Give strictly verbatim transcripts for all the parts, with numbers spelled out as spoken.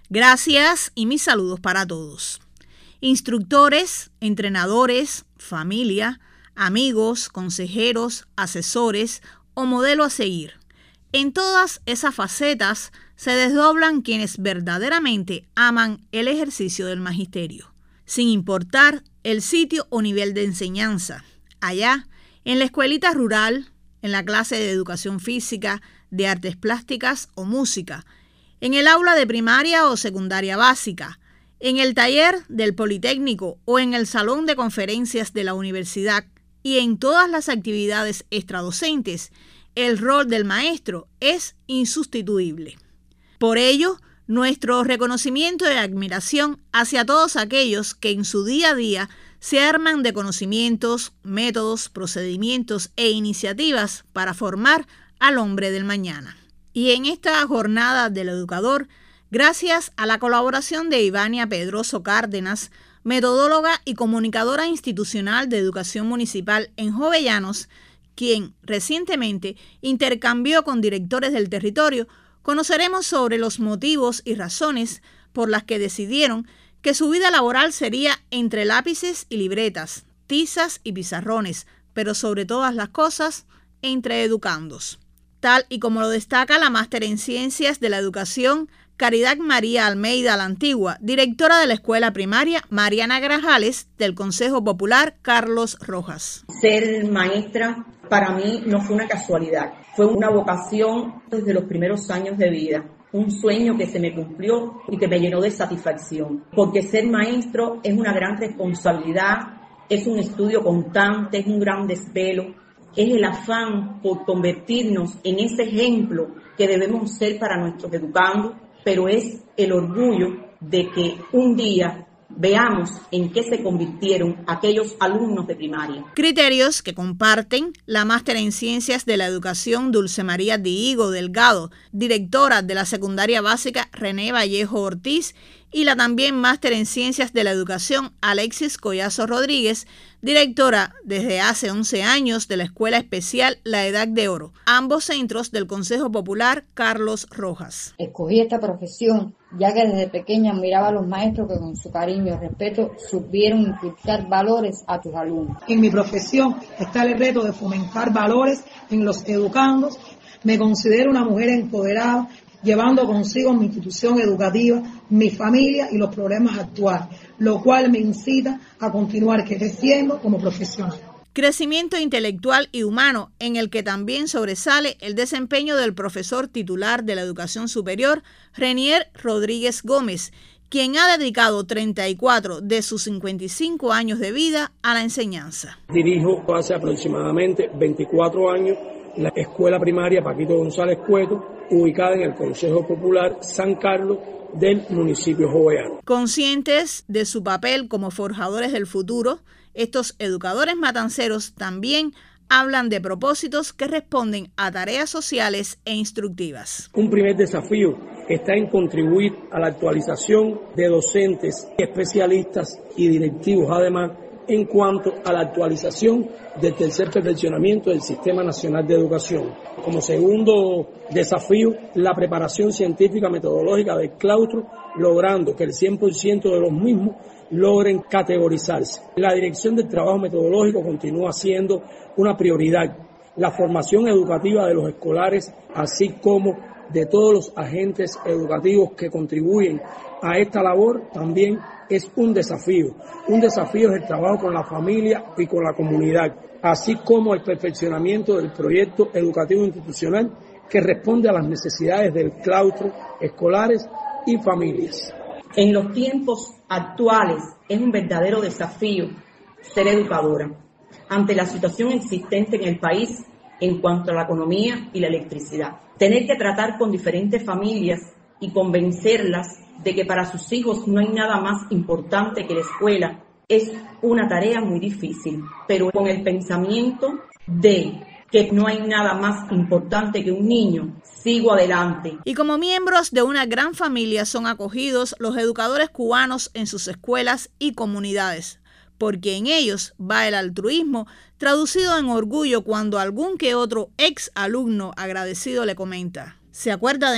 Gracias y mis saludos para todos. Instructores, entrenadores, familia, amigos, consejeros, asesores o modelo a seguir. En todas esas facetas se desdoblan quienes verdaderamente aman el ejercicio del magisterio, sin importar el sitio o nivel de enseñanza. Allá, en la escuelita rural, en la clase de educación física, de artes plásticas o música, en el aula de primaria o secundaria básica, en el taller del Politécnico o en el salón de conferencias de la universidad y en todas las actividades extradocentes, el rol del maestro es insustituible. Por ello, nuestro reconocimiento y admiración hacia todos aquellos que en su día a día se arman de conocimientos, métodos, procedimientos e iniciativas para formar al hombre del mañana. Y en esta jornada del educador, gracias a la colaboración de Ivania Pedroso Cárdenas, metodóloga y comunicadora institucional de educación municipal en Jovellanos, quien recientemente intercambió con directores del territorio, conoceremos sobre los motivos y razones por las que decidieron que su vida laboral sería entre lápices y libretas, tizas y pizarrones, pero sobre todas las cosas, entre educandos. Tal y como lo destaca la máster en Ciencias de la Educación, Caridad María Almeida la Antigua, directora de la Escuela Primaria Mariana Grajales del Consejo Popular Carlos Rojas. Ser maestra para mí no fue una casualidad, fue una vocación desde los primeros años de vida, un sueño que se me cumplió y que me llenó de satisfacción, porque ser maestro es una gran responsabilidad, es un estudio constante, es un gran desvelo, es el afán por convertirnos en ese ejemplo que debemos ser para nuestros educandos, pero es el orgullo de que un día veamos en qué se convirtieron aquellos alumnos de primaria. Criterios que comparten la máster en Ciencias de la Educación Dulce María Diego Delgado, directora de la secundaria básica René Vallejo Ortiz, y la también máster en Ciencias de la Educación Alexis Collazo Rodríguez, directora desde hace once años de la Escuela Especial La Edad de Oro, ambos centros del Consejo Popular Carlos Rojas. Escogí esta profesión ya que desde pequeña miraba a los maestros que con su cariño y respeto supieron inculcar valores a tus alumnos. En mi profesión está el reto de fomentar valores en los educandos. Me considero una mujer empoderada, llevando consigo mi institución educativa, mi familia y los problemas actuales, lo cual me incita a continuar creciendo como profesional. Crecimiento intelectual y humano en el que también sobresale el desempeño del profesor titular de la educación superior, Renier Rodríguez Gómez, quien ha dedicado treinta y cuatro de sus cincuenta y cinco años de vida a la enseñanza. Dirijo hace aproximadamente veinticuatro años la Escuela Primaria Paquito González Cueto, ubicada en el Consejo Popular San Carlos del municipio Jovellanos. Conscientes de su papel como forjadores del futuro, estos educadores matanceros también hablan de propósitos que responden a tareas sociales e instructivas. Un primer desafío está en contribuir a la actualización de docentes, especialistas y directivos, además, en cuanto a la actualización del tercer perfeccionamiento del Sistema Nacional de Educación. Como segundo desafío, la preparación científica metodológica del claustro, logrando que el cien por ciento de los mismos logren categorizarse. La dirección del trabajo metodológico continúa siendo una prioridad. La formación educativa de los escolares, así como de todos los agentes educativos que contribuyen a esta labor, también es un desafío. Un desafío es el trabajo con la familia y con la comunidad, así como el perfeccionamiento del proyecto educativo institucional que responde a las necesidades del claustro, escolares y familias. En los tiempos actuales es un verdadero desafío ser educadora ante la situación existente en el país en cuanto a la economía y la electricidad. Tener que tratar con diferentes familias y convencerlas de que para sus hijos no hay nada más importante que la escuela es una tarea muy difícil, pero con el pensamiento de que no hay nada más importante que un niño, sigo adelante. Y como miembros de una gran familia son acogidos los educadores cubanos en sus escuelas y comunidades, porque en ellos va el altruismo, traducido en orgullo cuando algún que otro ex alumno agradecido le comenta: ¿se acuerda de mí?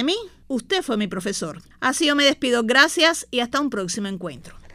Usted fue mi profesor. Así yo me despido. Gracias y hasta un próximo encuentro.